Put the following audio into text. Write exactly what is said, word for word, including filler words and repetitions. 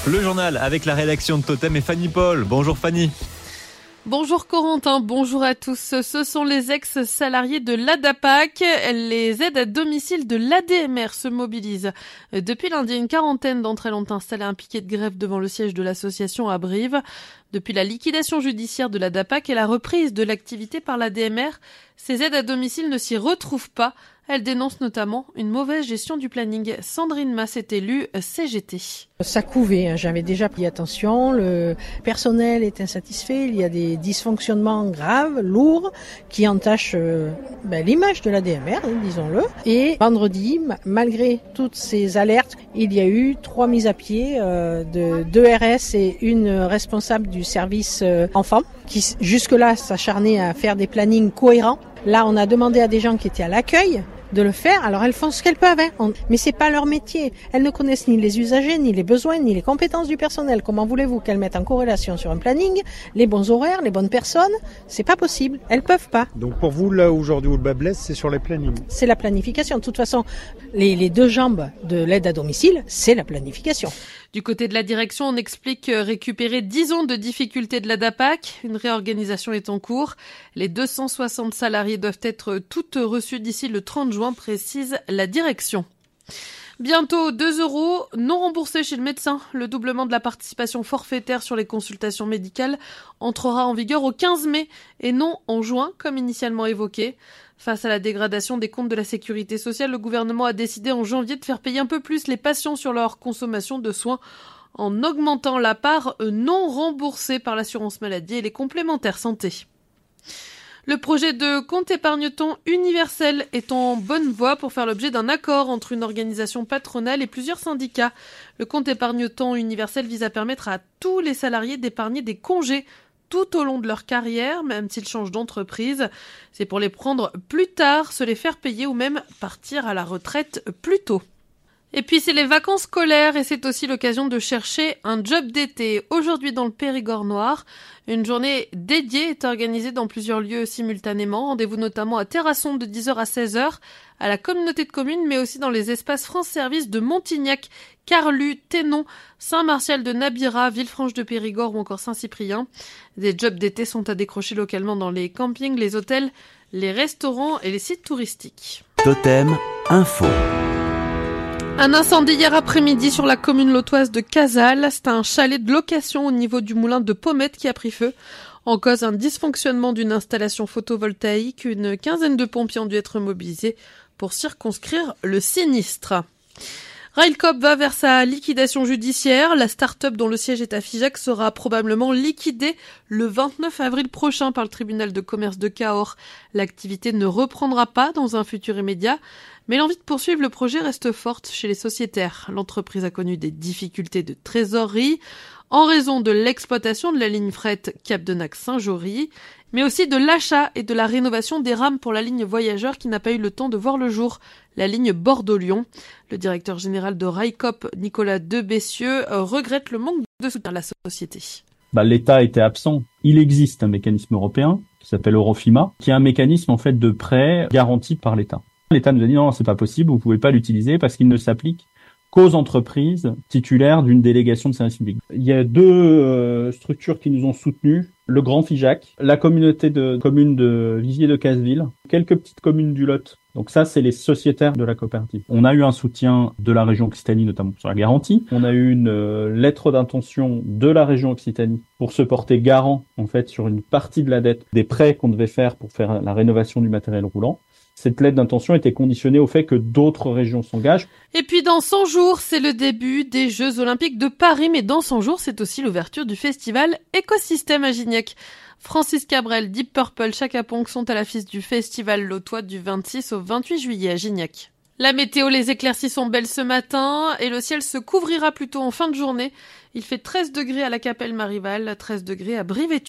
Le journal avec la rédaction de Totem et Fanny Paul. Bonjour Fanny. Bonjour Corentin, bonjour à tous. Ce sont les ex-salariés de l'ADAPAC. Les aides à domicile de l'A D M R se mobilisent. Depuis lundi, une quarantaine d'entre elles ont installé un piquet de grève devant le siège de l'association à Brive. Depuis la liquidation judiciaire de l'ADAPAC et la reprise de l'activité par l'A D M R, ces aides à domicile ne s'y retrouvent pas. Elle dénonce notamment une mauvaise gestion du planning. Sandrine Mass est élue C G T. Ça couvait, hein. J'avais déjà pris attention, le personnel est insatisfait, il y a des dysfonctionnements graves, lourds, qui entachent euh, ben, l'image de l'A D M R, hein, disons-le. Et vendredi, malgré toutes ces alertes, il y a eu trois mises à pied euh, de deux R S et une responsable du service euh, enfant, qui jusque-là s'acharnait à faire des plannings cohérents. Là, on a demandé à des gens qui étaient à l'accueil de le faire, alors elles font ce qu'elles peuvent, hein. Mais c'est pas leur métier. Elles ne connaissent ni les usagers, ni les besoins, ni les compétences du personnel. Comment voulez-vous qu'elles mettent en corrélation sur un planning les bons horaires, les bonnes personnes? C'est pas possible. Elles peuvent pas. Donc pour vous, là aujourd'hui où le bas blesse, c'est sur les plannings? C'est la planification. De toute façon, les, les deux jambes de l'aide à domicile, c'est la planification. Du côté de la direction, on explique récupérer dix ans de difficultés de l'ADAPAC. Une réorganisation est en cours. Les deux cent soixante salariés doivent être toutes reçus d'ici le trente juin, précise la direction. Bientôt deux euros non remboursés chez le médecin. Le doublement de la participation forfaitaire sur les consultations médicales entrera en vigueur au quinze mai et non en juin comme initialement évoqué. Face à la dégradation des comptes de la sécurité sociale, le gouvernement a décidé en janvier de faire payer un peu plus les patients sur leur consommation de soins en augmentant la part non remboursée par l'assurance maladie et les complémentaires santé. Le projet de compte épargne-temps universel est en bonne voie pour faire l'objet d'un accord entre une organisation patronale et plusieurs syndicats. Le compte épargne-temps universel vise à permettre à tous les salariés d'épargner des congés tout au long de leur carrière, même s'ils changent d'entreprise. C'est pour les prendre plus tard, se les faire payer ou même partir à la retraite plus tôt. Et puis c'est les vacances scolaires et c'est aussi l'occasion de chercher un job d'été. Aujourd'hui dans le Périgord noir, une journée dédiée est organisée dans plusieurs lieux simultanément. Rendez-vous notamment à Terrasson de dix heures à seize heures, à la communauté de communes, mais aussi dans les espaces France Service de Montignac, Carlu, Thénon, Saint-Martial de Nabira, Villefranche de Périgord ou encore Saint-Cyprien. Des jobs d'été sont à décrocher localement dans les campings, les hôtels, les restaurants et les sites touristiques. Totem Info. Un incendie hier après-midi sur la commune lotoise de Casal. C'est un chalet de location au niveau du moulin de Pommette qui a pris feu. En cause, un dysfonctionnement d'une installation photovoltaïque. Une quinzaine de pompiers ont dû être mobilisés pour circonscrire le sinistre. Railcoop va vers sa liquidation judiciaire. La start-up dont le siège est à Figeac sera probablement liquidée le vingt-neuf avril prochain par le tribunal de commerce de Cahors. L'activité ne reprendra pas dans un futur immédiat, mais l'envie de poursuivre le projet reste forte chez les sociétaires. L'entreprise a connu des difficultés de trésorerie en raison de l'exploitation de la ligne fret Cap-de-Nac-Saint-Jory, mais aussi de l'achat et de la rénovation des rames pour la ligne voyageurs qui n'a pas eu le temps de voir le jour, la ligne Bordeaux-Lyon. Le directeur général de Railcoop, Nicolas Debessieux, regrette le manque de soutien de la société. Bah, l'État était absent. Il existe un mécanisme européen qui s'appelle Eurofima, qui est un mécanisme en fait de prêt garanti par l'État. L'État nous a dit non, c'est pas possible, vous pouvez pas l'utiliser parce qu'il ne s'applique qu'aux entreprises titulaires d'une délégation de service public. Il y a deux euh, structures qui nous ont soutenus, le Grand Figeac, la communauté de communes de Vivier de Casseville, quelques petites communes du Lot. Donc ça, c'est les sociétaires de la coopérative. On a eu un soutien de la région Occitanie, notamment sur la garantie. On a eu une euh, lettre d'intention de la région Occitanie pour se porter garant, en fait, sur une partie de la dette des prêts qu'on devait faire pour faire la rénovation du matériel roulant. Cette lettre d'intention était conditionnée au fait que d'autres régions s'engagent. Et puis dans cent jours, c'est le début des Jeux Olympiques de Paris, mais dans cent jours, c'est aussi l'ouverture du festival Écosystème à Gignac. Francis Cabrel, Deep Purple, Chaka Ponk sont à l'affiche du festival lotois du vingt-six au vingt-huit juillet à Gignac. La météo, les éclaircies sont belles ce matin et le ciel se couvrira plutôt en fin de journée. Il fait treize degrés à la Capelle Marival, treize degrés à Brive-et-Tulle.